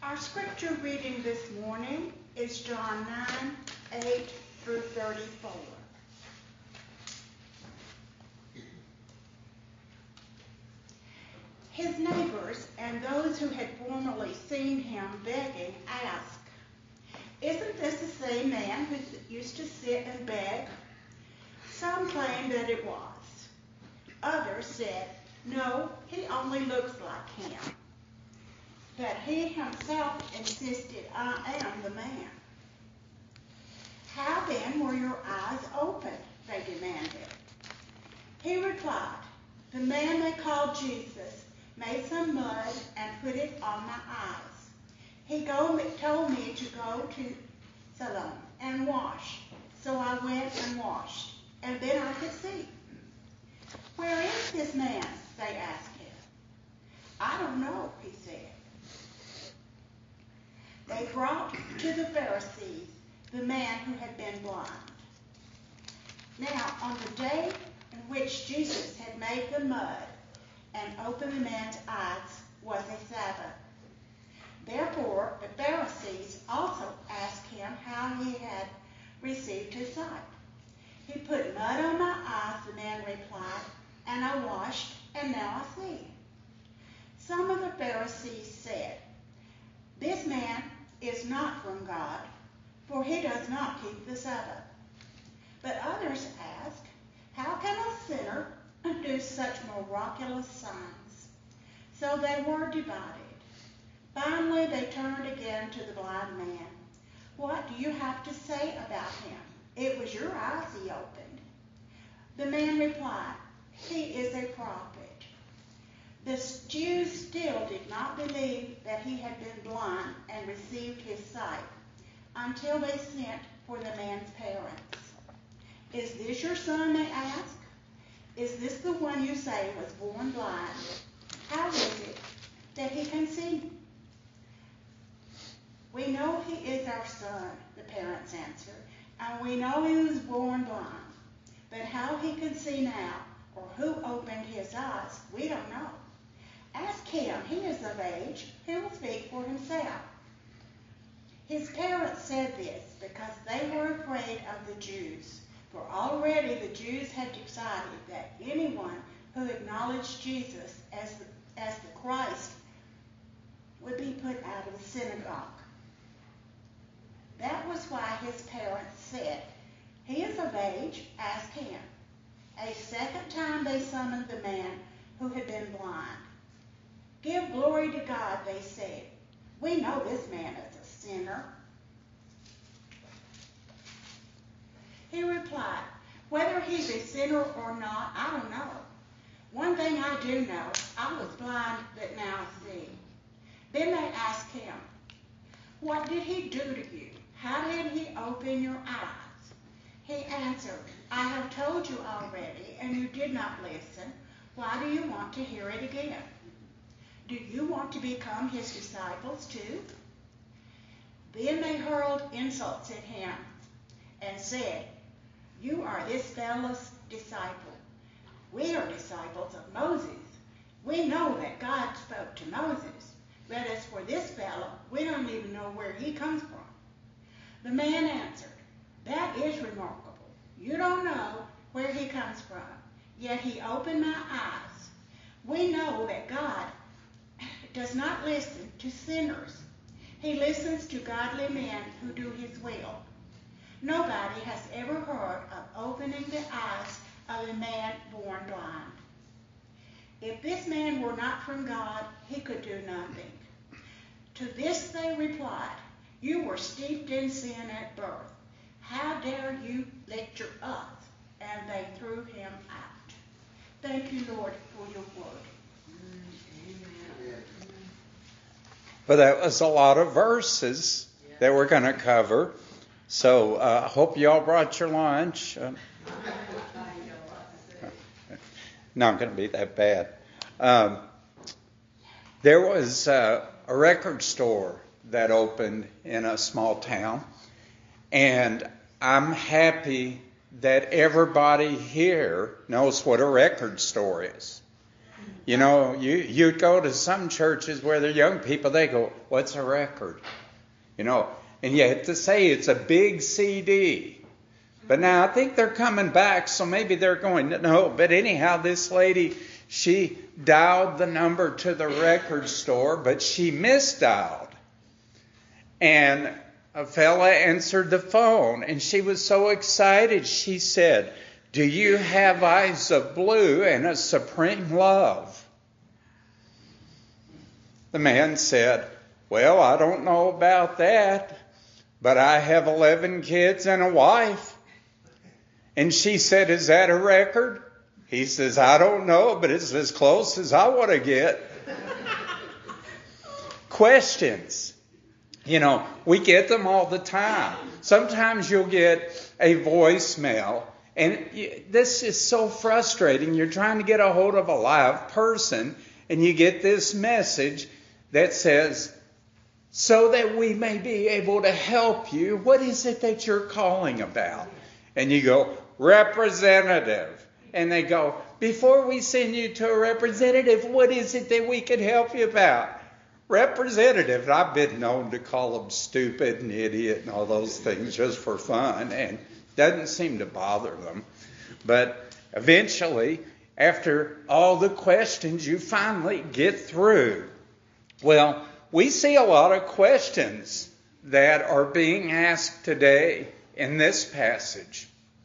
Our scripture reading this morning is John 9:8 through 34. His neighbors and those who had formerly seen him begging asked, "Isn't this the same man who used to sit and beg?" Some claimed that it was. Others said, "No, he only looks like him." But he himself insisted, "I am the man." "How then were your eyes opened?" they demanded. He replied, "The man they called Jesus made some mud and put it on my eyes. He told me to go to Siloam and wash. So I went and washed, and then I could see." "Where is this man?" they asked him. "I don't know," he said. They brought to the Pharisees the man who had been blind. Now, on the day in which Jesus had made the mud and opened the man's eyes was a Sabbath. Therefore, the Pharisees also asked him how he had received his sight. "He put mud on my eyes," the man replied, "and I washed, and now I see." Some of the Pharisees said, "This man is not from God, for he does not keep the Sabbath." But others asked, "How can a sinner do such miraculous signs?" So they were divided. Finally, they turned again to the blind man. "What do you have to say about him? It was your eyes he opened." The man replied, "He is a prophet." The Jews still did not believe that he had been blind and received his sight until they sent for the man's parents. "Is this your son?" they asked. "Is this the one you say was born blind? How is it that he can see?" "We know he is our son," the parents answered, "and we know he was born blind. But how he can see now, or who opened his eyes, we don't know. Ask him, he is of age, he will speak for himself." His parents said this because they were afraid of the Jews, for already the Jews had decided that anyone who acknowledged Jesus as the Christ would be put out of the synagogue. That was why his parents said, "He is of age, ask him." A second time they summoned the man who had been blind. "Give glory to God," they said. "We know this man is a sinner." He replied, "Whether he's a sinner or not, I don't know. One thing I do know, I was blind, but now I see." Then they asked him, "What did he do to you? How did he open your eyes?" He answered, "I have told you already, and you did not listen. Why do you want to hear it again? Do you want to become his disciples too?" Then they hurled insults at him and said, "You are this fellow's disciple. We are disciples of Moses. We know that God spoke to Moses. But as for this fellow, we don't even know where he comes from." The man answered, "That is remarkable. You don't know where he comes from, yet he opened my eyes. We know that God does not listen to sinners. He listens to godly men who do his will. Nobody has ever heard of opening the eyes of a man born blind. If this man were not from God, he could do nothing." To this they replied, "You were steeped in sin at birth. How dare you lecture us?" And they threw him out. Thank you, Lord, for your word. Well, that was a lot of verses that we're going to cover. So I hope you all brought your lunch. Not going to be that bad. There was a record store that opened in a small town, and I'm happy that everybody here knows what a record store is. You know, you'd go to some churches where they're young people, they go, what's a record? You know, and you have to say it's a big CD. But now I think they're coming back, so maybe they're going, no. But anyhow, this lady, she dialed the number to the record store, but she misdialed. And a fella answered the phone, and she was so excited. She said, do you have Eyes of Blue and a Supreme Love? The man said, well, I don't know about that, but I have 11 kids and a wife. And she said, is that a record? He says, I don't know, but it's as close as I want to get. Questions. You know, we get them all the time. Sometimes you'll get a voicemail, and this is so frustrating. You're trying to get a hold of a live person, and you get this message that says, so that we may be able to help you, what is it that you're calling about? And you go, representative. And they go, before we send you to a representative, what is it that we can help you about? Representative. I've been known to call them stupid and idiot and all those things just for fun, and doesn't seem to bother them. But eventually, after all the questions, you finally get through. Well, we see a lot of questions that are being asked today in this passage.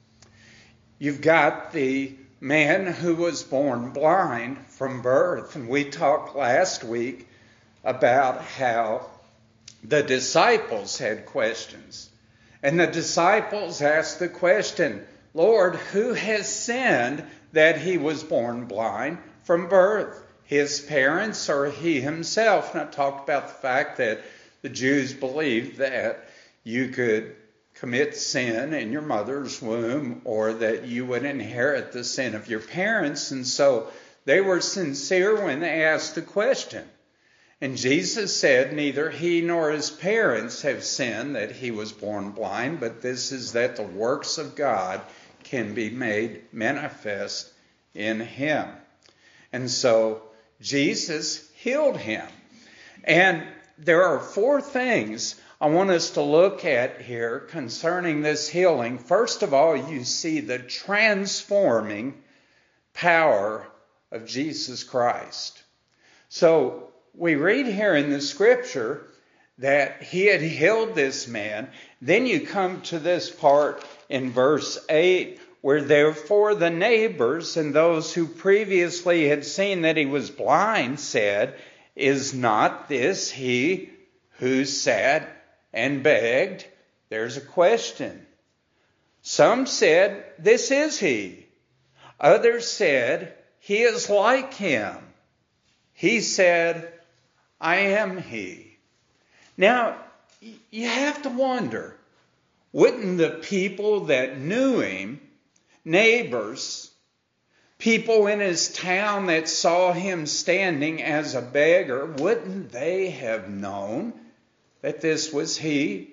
You've got the man who was born blind from birth. And we talked last week about how the disciples had questions. And the disciples asked the question, Lord, who has sinned that he was born blind from birth? His parents or he himself? And I talked about the fact that the Jews believed that you could commit sin in your mother's womb, or that you would inherit the sin of your parents. And so they were sincere when they asked the question. And Jesus said, neither he nor his parents have sinned that he was born blind, but this is that the works of God can be made manifest in him. And so Jesus healed him. And there are 4 things I want us to look at here concerning this healing. First of all, you see the transforming power of Jesus Christ. So we read here in the scripture that he had healed this man. Then you come to this part in verse 8, where therefore the neighbors and those who previously had seen that he was blind said, is not this he who sat and begged? There's a question. Some said, this is he. Others said, he is like him. He said, I am he. Now, you have to wonder, wouldn't the people that knew him, neighbors, people in his town that saw him standing as a beggar, wouldn't they have known that this was he?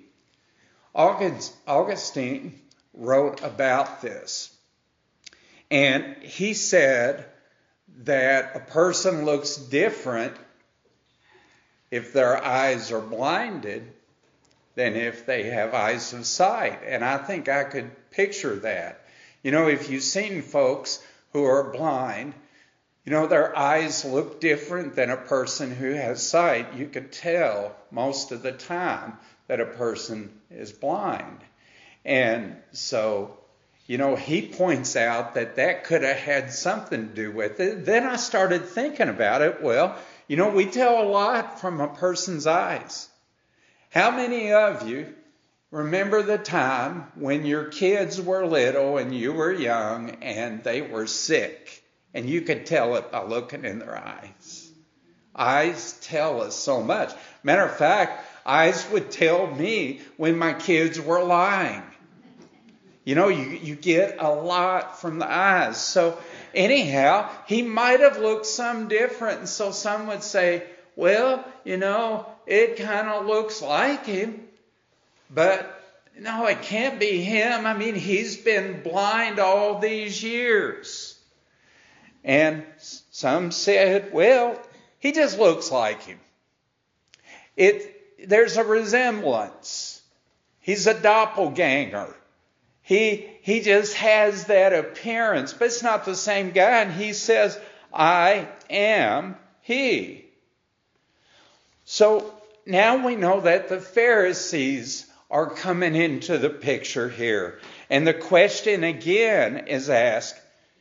Augustine wrote about this. And he said that a person looks different if their eyes are blinded than if they have eyes of sight. And I think I could picture that. You know, if you've seen folks who are blind, you know, their eyes look different than a person who has sight. You could tell most of the time that a person is blind. And so, you know, he points out that that could have had something to do with it. Then I started thinking about it. Well, you know, we tell a lot from a person's eyes. How many of you remember the time when your kids were little and you were young and they were sick, and you could tell it by looking in their eyes? Eyes tell us so much. Matter of fact, eyes would tell me when my kids were lying. You know, you get a lot from the eyes. So anyhow, he might have looked some different. And so some would say, well, you know, it kind of looks like him. But no, it can't be him. I mean, he's been blind all these years. And some said, well, he just looks like him. There's a resemblance. He's a doppelganger. He just has that appearance, but it's not the same guy. And he says, I am he. So now we know that the Pharisees are coming into the picture here. And the question again is asked,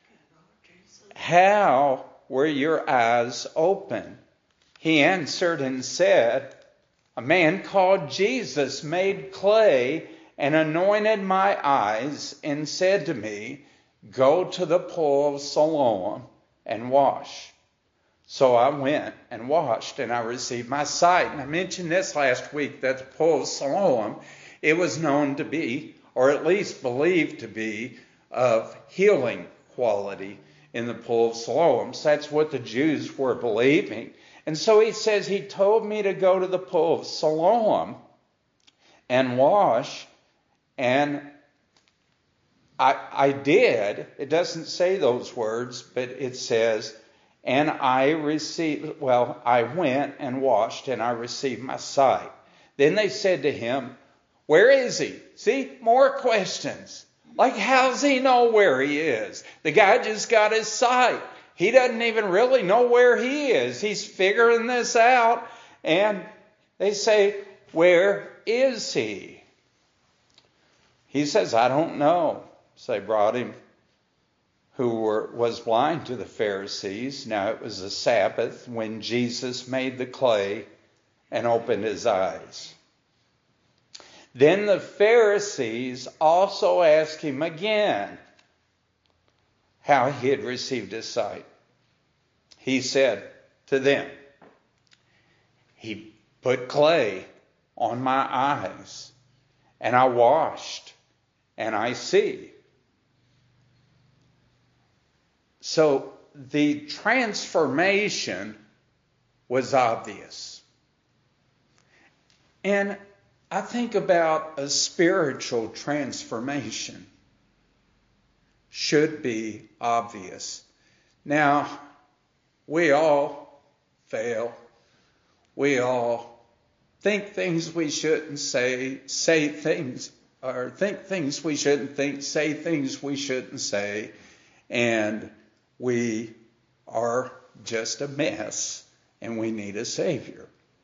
how were your eyes open? He answered and said, a man called Jesus made clay and anointed my eyes and said to me, go to the pool of Siloam and wash. So I went and washed and I received my sight. And I mentioned this last week that the pool of Siloam, it was known to be, or at least believed to be, of healing quality in the pool of Siloam. So that's what the Jews were believing. And so he says he told me to go to the pool of Siloam and wash. And I did. It doesn't say those words, but it says, and I went and washed and I received my sight. Then they said to him, where is he? See, more questions. Like, how's he know where he is? The guy just got his sight. He doesn't even really know where he is. He's figuring this out. And they say, where is he? He says, I don't know. So they brought him, who was blind to the Pharisees. Now it was the Sabbath when Jesus made the clay and opened his eyes. Then the Pharisees also asked him again how he had received his sight. He said to them, he put clay on my eyes, and I washed, and I see. So the transformation was obvious. And I think about a spiritual transformation should be obvious. Now, we all fail. We all think things we shouldn't say things, or think things we shouldn't think, say things we shouldn't say, and we are just a mess, and we need a Savior.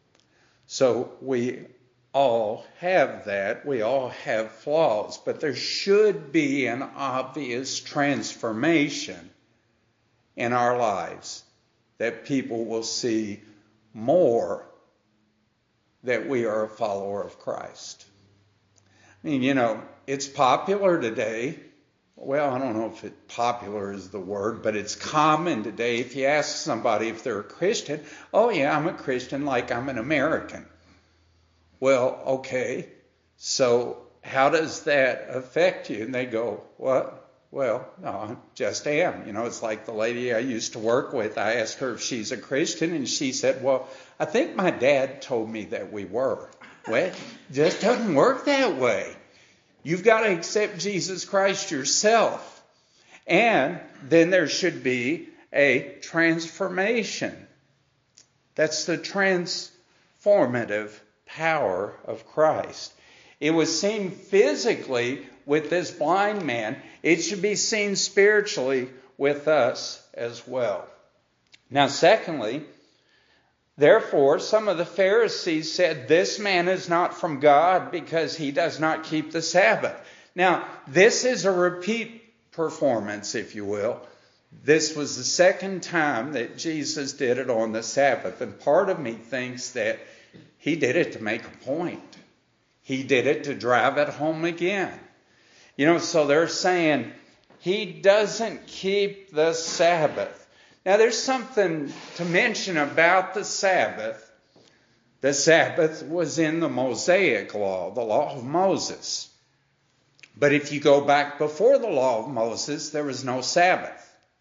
So we all have that. We all have flaws, but there should be an obvious transformation in our lives that people will see more that we are a follower of Christ. I mean, it's popular today. Well, I don't know if popular is the word, but it's common today. If you ask somebody if they're a Christian, oh yeah, I'm a Christian, like I'm an American. Well, okay, so how does that affect you? And they go, what? Well, no, I just am. It's like the lady I used to work with. I asked her if she's a Christian, and she said, well, I think my dad told me that we were. Well, it just doesn't work that way. You've got to accept Jesus Christ yourself. And then there should be a transformation. That's the transformative power of Christ. It was seen physically with this blind man. It should be seen spiritually with us as well. Now, secondly, therefore, some of the Pharisees said, this man is not from God because he does not keep the Sabbath. Now, this is a repeat performance, if you will. This was the second time that Jesus did it on the Sabbath. And part of me thinks that he did it to make a point. He did it to drive it home again. So they're saying he doesn't keep the Sabbath. Now, there's something to mention about the Sabbath. The Sabbath was in the Mosaic law, the law of Moses. But if you go back before the law of Moses, there was no Sabbath.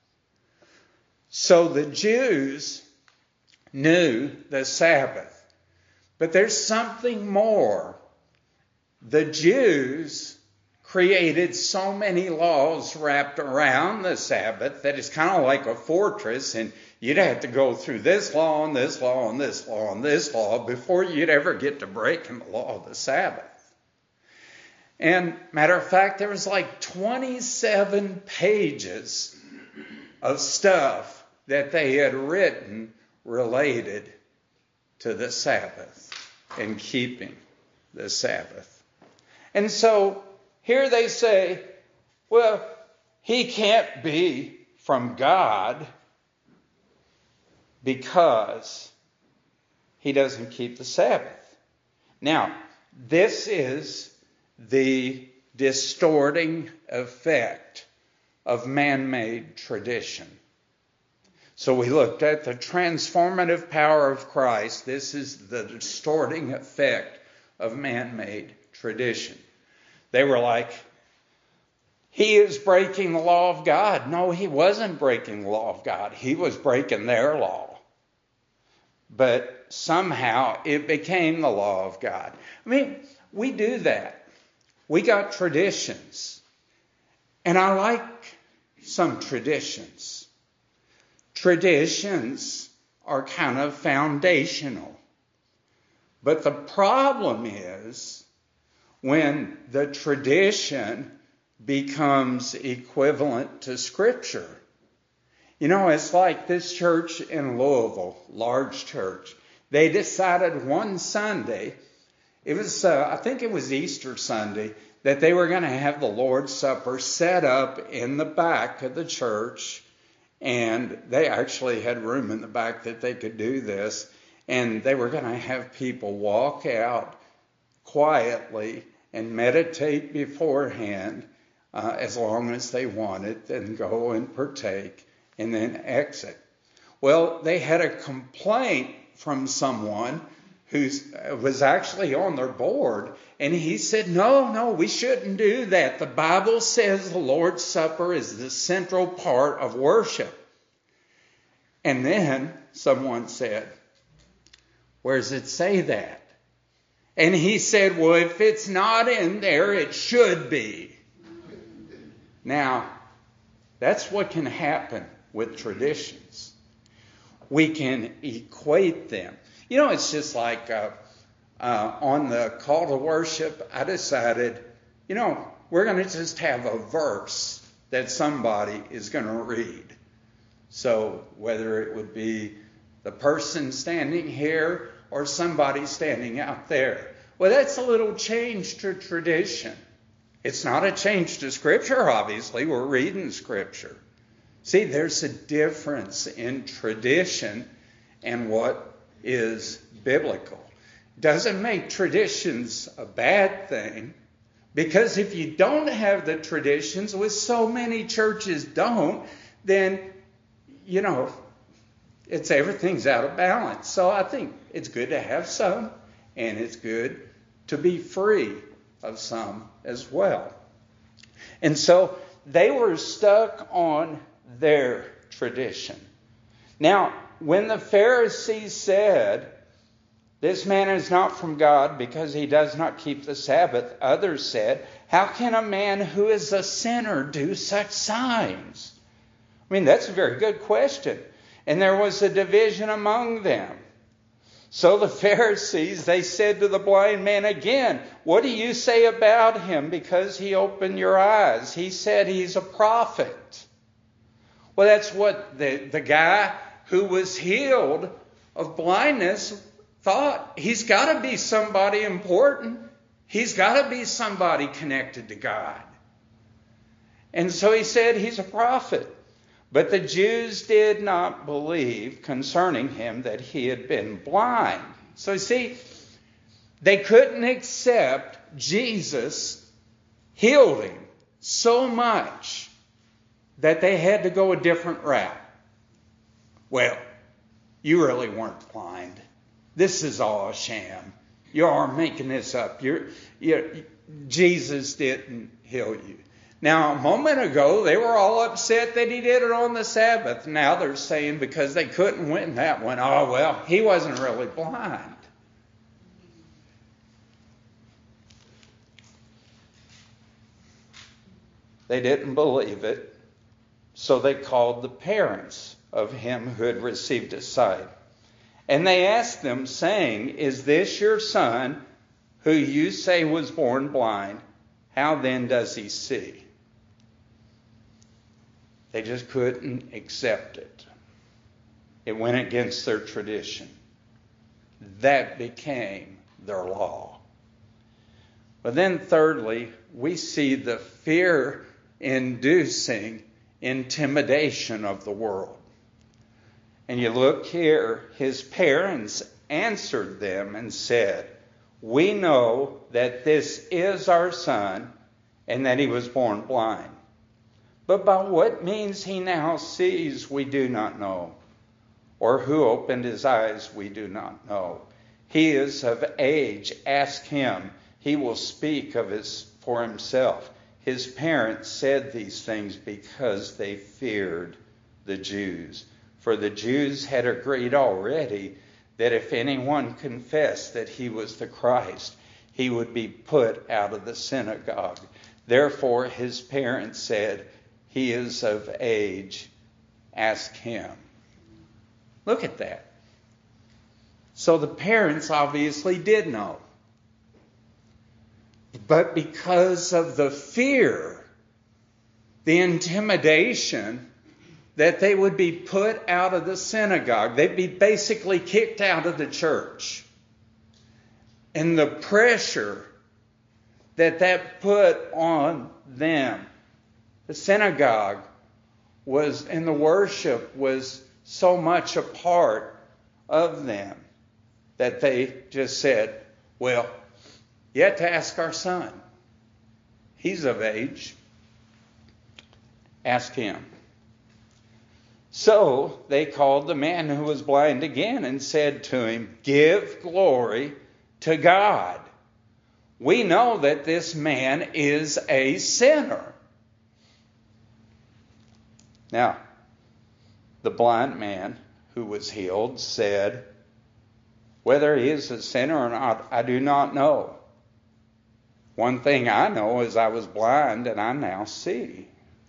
So the Jews knew the Sabbath. But there's something more. The Jews created so many laws wrapped around the Sabbath that it's kind of like a fortress, and you'd have to go through this law and this law and this law and this law before you'd ever get to breaking the law of the Sabbath. And matter of fact, there was like 27 pages of stuff that they had written related to the Sabbath and keeping the Sabbath. And so here they say, well, he can't be from God because he doesn't keep the Sabbath. Now, this is the distorting effect of man-made tradition. So we looked at the transformative power of Christ. This is the distorting effect of man-made tradition. They were like, he is breaking the law of God. No, he wasn't breaking the law of God. He was breaking their law. But somehow it became the law of God. I mean, we do that. We got traditions. And I like some traditions. Traditions are kind of foundational. But the problem is when the tradition becomes equivalent to Scripture. You know, it's like this church in Louisville, large church. They decided one Sunday, it was, I think it was Easter Sunday, that they were going to have the Lord's Supper set up in the back of the church. And they actually had room in the back that they could do this. And they were going to have people walk out quietly and meditate beforehand as long as they wanted, then go and partake and then exit. Well, they had a complaint from someone who was actually on their board, and he said, no, we shouldn't do that. The Bible says the Lord's Supper is the central part of worship. And then someone said, where does it say that? And he said, well, if it's not in there, it should be. Now, that's what can happen with traditions. We can equate them. You know, it's just like on the call to worship, I decided, we're going to just have a verse that somebody is going to read. So whether it would be the person standing here or somebody standing out there. Well, that's a little change to tradition. It's not a change to Scripture, obviously. We're reading Scripture. See, there's a difference in tradition and what is biblical. Doesn't make traditions a bad thing, because if you don't have the traditions, which so many churches don't, then, everything's out of balance. So I think it's good to have some, and it's good to be free of some as well. And so they were stuck on their tradition. Now, when the Pharisees said, this man is not from God because he does not keep the Sabbath, others said, how can a man who is a sinner do such signs? I mean, that's a very good question. And there was a division among them. So the Pharisees, they said to the blind man again, what do you say about him because he opened your eyes? He said he's a prophet. Well, that's what the guy who was healed of blindness thought. He's got to be somebody important. He's got to be somebody connected to God. And so he said he's a prophet. But the Jews did not believe concerning him that he had been blind. So you see, they couldn't accept Jesus healed him so much that they had to go a different route. Well, you really weren't blind. This is all a sham. You are making this up. Jesus didn't heal you. Now, a moment ago, they were all upset that he did it on the Sabbath. Now they're saying because they couldn't win that one, oh, well, he wasn't really blind. They didn't believe it, so they called the parents of him who had received his sight. And they asked them, saying, "Is this your son, who you say was born blind? How then does he see?" They just couldn't accept it. It went against their tradition. That became their law. But then thirdly, we see the fear-inducing intimidation of the world. And you look here, his parents answered them and said, "We know that this is our son and that he was born blind. But by what means he now sees, we do not know. Or who opened his eyes, we do not know. He is of age. Ask him. He will speak for himself." His parents said these things because they feared the Jews. For the Jews had agreed already that if anyone confessed that he was the Christ, he would be put out of the synagogue. Therefore his parents said, "He is of age. Ask him." Look at that. So the parents obviously did know. But because of the fear, the intimidation, that they would be put out of the synagogue, they'd be basically kicked out of the church, and the pressure that put on them. The synagogue and the worship was so much a part of them that they just said, "Well, you have to ask our son. He's of age. Ask him." So they called the man who was blind again and said to him, "Give glory to God. We know that this man is a sinner." Now, the blind man who was healed said, "Whether he is a sinner or not, I do not know. One thing I know is I was blind and I now see."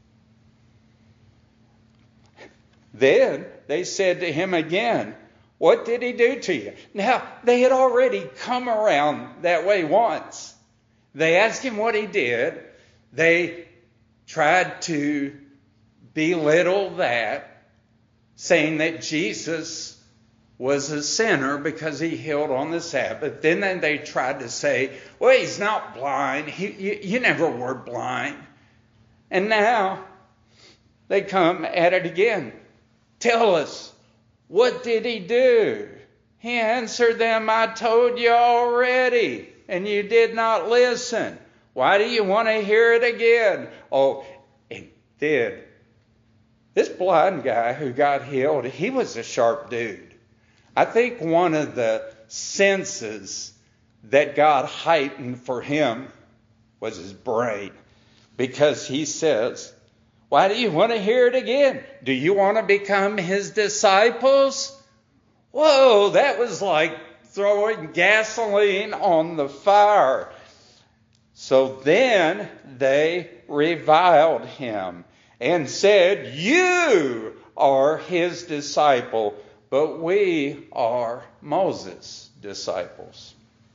Then they said to him again, "What did he do to you?" Now, they had already come around that way once. They asked him what he did. They tried to belittle that, saying that Jesus was a sinner because he healed on the Sabbath. Then they tried to say, "Well, he's not blind. You never were blind." And now they come at it again. "Tell us, what did he do?" He answered them, "I told you already, and you did not listen. Why do you want to hear it again?" Oh, and then this blind guy who got healed, he was a sharp dude. I think one of the senses that God heightened for him was his brain. Because he says, "Why do you want to hear it again? Do you want to become his disciples?" Whoa, that was like throwing gasoline on the fire. So then they reviled him and said, "You are his disciple, but we are Moses' disciples.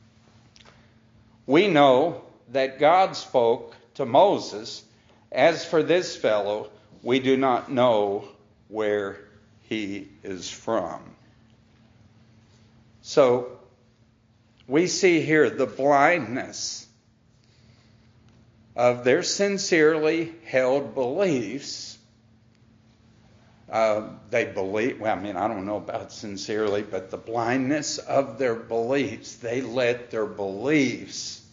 We know that God spoke to Moses. As for this fellow, we do not know where he is from." So we see here the blindness of their sincerely held beliefs. They believe, well, I don't know about sincerely, but the blindness of their beliefs. They let their beliefs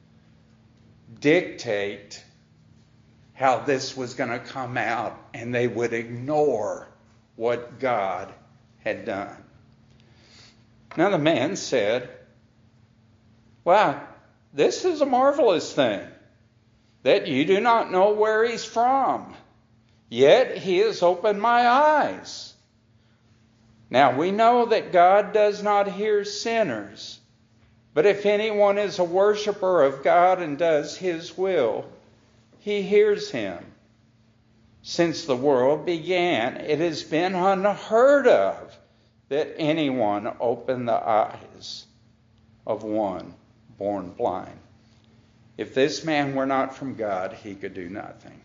dictate how this was going to come out, and they would ignore what God had done. Now the man said, "Wow, this is a marvelous thing, that you do not know where he's from. Yet he has opened my eyes. Now we know that God does not hear sinners, but if anyone is a worshiper of God and does his will, he hears him. Since the world began, it has been unheard of that anyone opened the eyes of one born blind. If this man were not from God, he could do nothing.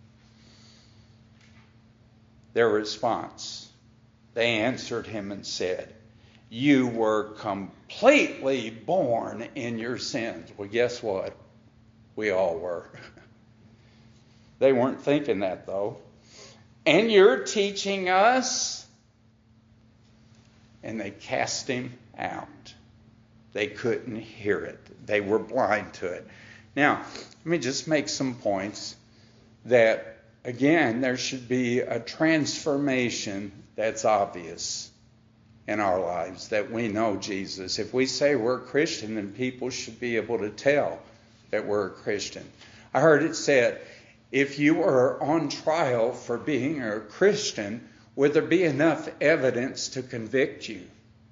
Their response, they answered him and said, you were completely born in your sins. Well, guess what? We all were. They weren't thinking that, though. And you're teaching us? And they cast him out. They couldn't hear it. They were blind to it. Now, let me just make some points that, again, there should be a transformation that's obvious in our lives, that we know Jesus. If we say we're a Christian, then people should be able to tell that we're a Christian. I heard it said, if you were on trial for being a Christian, would there be enough evidence to convict you?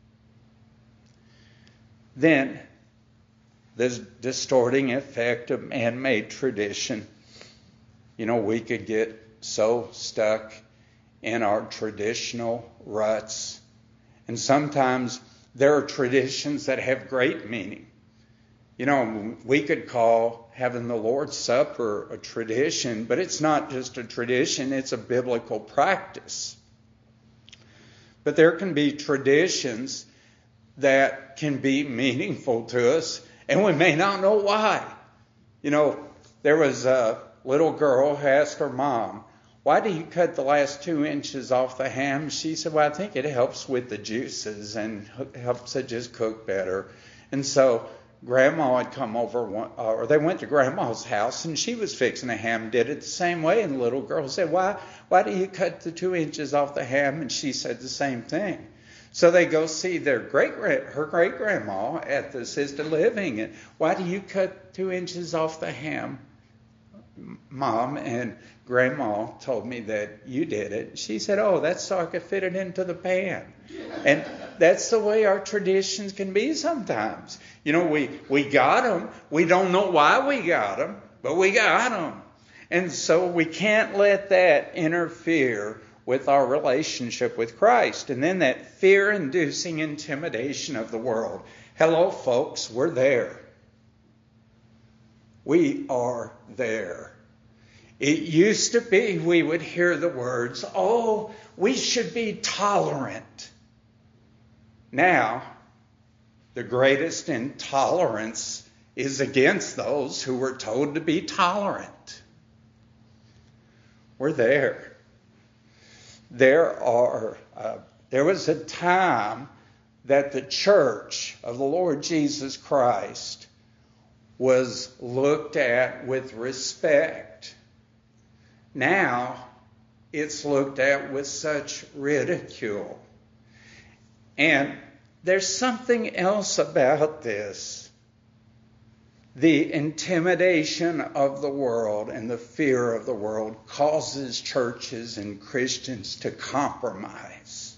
Then, this distorting effect of man-made tradition. You know, we could get so stuck in our traditional ruts. And sometimes there are traditions that have great meaning. You know, we could call having the Lord's Supper a tradition, but it's not just a tradition, it's a biblical practice. But there can be traditions that can be meaningful to us, and we may not know why. You know, there was a little girl who asked her mom, why do you cut the last 2 inches off the ham? She said, well, I think it helps with the juices and helps it just cook better. And so Grandma had come over, or they went to Grandma's house, and she was fixing a ham, did it the same way. And the little girl said, why do you cut the 2 inches off the ham? And she said the same thing. So they go see her great-grandma at the assisted living. And why do you cut 2 inches off the ham, Mom? And Grandma told me that you did it. She said, oh, that's so I could fit it into the pan. And that's the way our traditions can be sometimes. You know, we got them. We don't know why we got them, but we got them. And so we can't let that interfere with our relationship with Christ. And then that fear-inducing intimidation of the world. Hello, folks, we're there. We are there. It used to be we would hear the words, oh, we should be tolerant. Now, the greatest intolerance is against those who were told to be tolerant. We're there. There was a time that the church of the Lord Jesus Christ was looked at with respect. Now, it's looked at with such ridicule. And there's something else about this. The intimidation of the world and the fear of the world causes churches and Christians to compromise.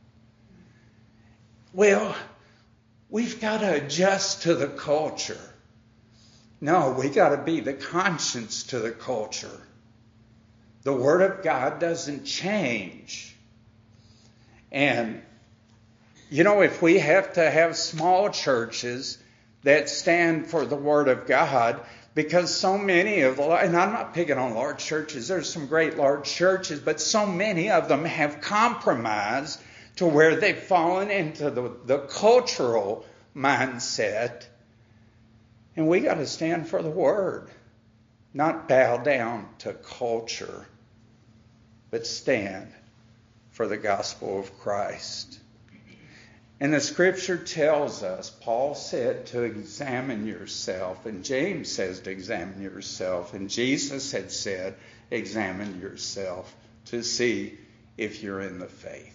Well, we've got to adjust to the culture. No, we got to be the conscience to the culture. The Word of God doesn't change. And, you know, if we have to have small churches that stand for the Word of God, because so many of the, and I'm not picking on large churches, there's some great large churches, but so many of them have compromised to where they've fallen into the cultural mindset. And we got to stand for the Word, not bow down to culture, but stand for the gospel of Christ. And the Scripture tells us, Paul said to examine yourself, and James says to examine yourself, and Jesus had said, examine yourself to see if you're in the faith.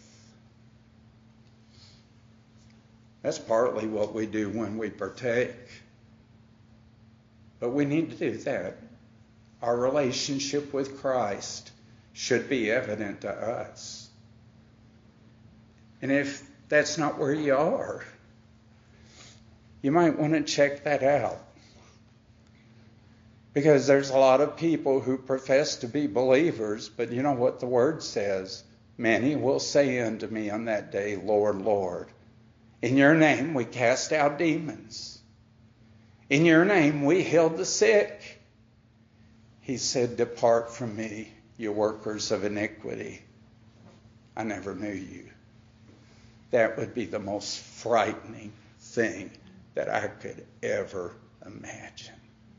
That's partly what we do when we partake. But we need to do that. Our relationship with Christ should be evident to us. And if that's not where you are, you might want to check that out. Because there's a lot of people who profess to be believers, but you know what the Word says? Many will say unto me on that day, Lord, Lord, in your name we cast out demons. In your name we healed the sick. He said, depart from me, you workers of iniquity. I never knew you. That would be the most frightening thing that I could ever imagine.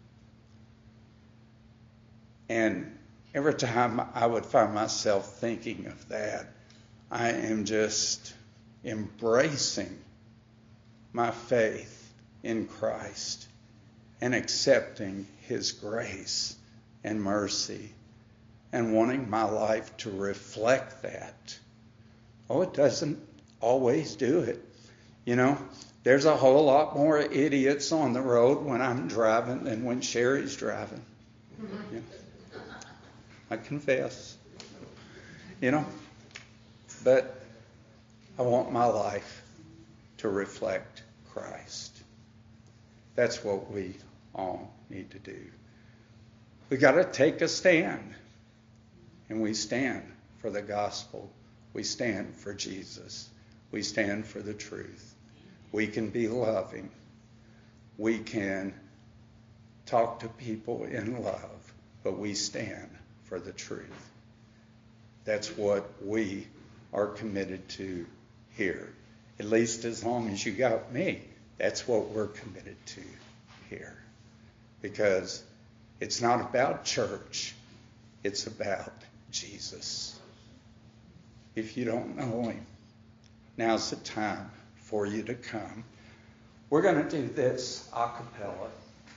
And every time I would find myself thinking of that, I am just embracing my faith in Christ and accepting His grace and mercy and wanting my life to reflect that. Oh, it doesn't always do it. You know, there's a whole lot more idiots on the road when I'm driving than when Sherry's driving. Yeah. I confess. You know, but I want my life to reflect Christ. That's what we all need to do. We got to take a stand. And we stand for the gospel. We stand for Jesus. We stand for the truth. We can be loving. We can talk to people in love. But we stand for the truth. That's what we are committed to here. At least as long as you got me, that's what we're committed to here. Because it's not about church. It's about Jesus. If you don't know Him, now's the time for you to come. We're going to do this a cappella.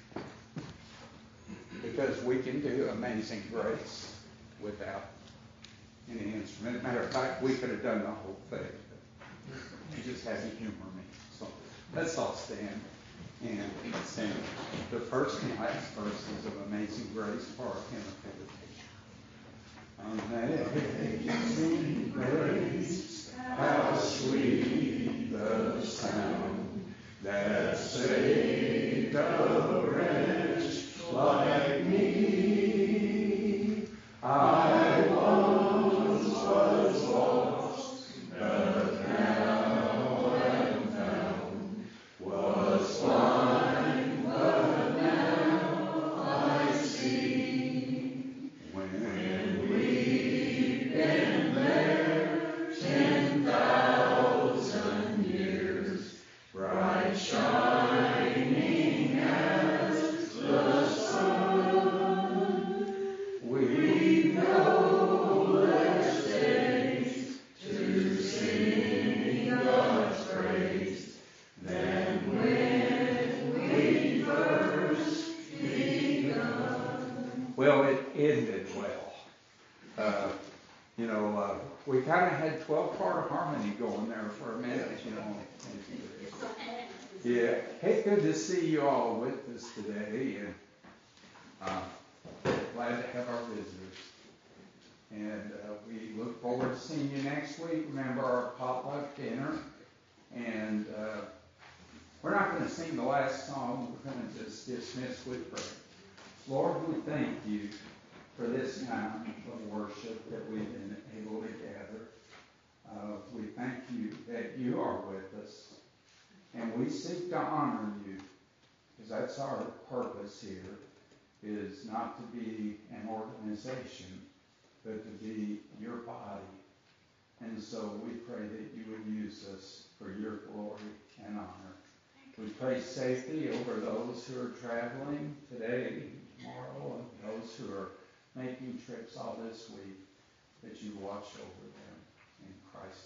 Because we can do Amazing Grace without any instrument. Matter of fact, we could have done the whole thing. But you just had to humor me. So let's all stand and sing the first and last verses of Amazing Grace for our hymn of Amazing Grace, how sweet the sound that saved a wretch like me. I once was lost, but now am found. Was blind, but now I see. When we've been there 10,000 years, bright shining as the sun, we know there's days to sing God's praise than when we first begun. Well, it ended well. We kind of had 12-part harmony going there for a minute, Yeah. Hey, good to see you all with us today, and glad to have our visitors. And we look forward to seeing you next week. Remember our potluck dinner, and we're not going to sing the last song. We're going to just dismiss with prayer. Lord, we thank you for this time of worship that we've been able to gather. We thank you that you are with us, and we seek to honor you, because that's our purpose here, is not to be an organization, but to be your body. And so we pray that you would use us for your glory and honor. We pray safety over those who are traveling today, tomorrow, and those who are making trips all this week, that you watch over them. In Christ's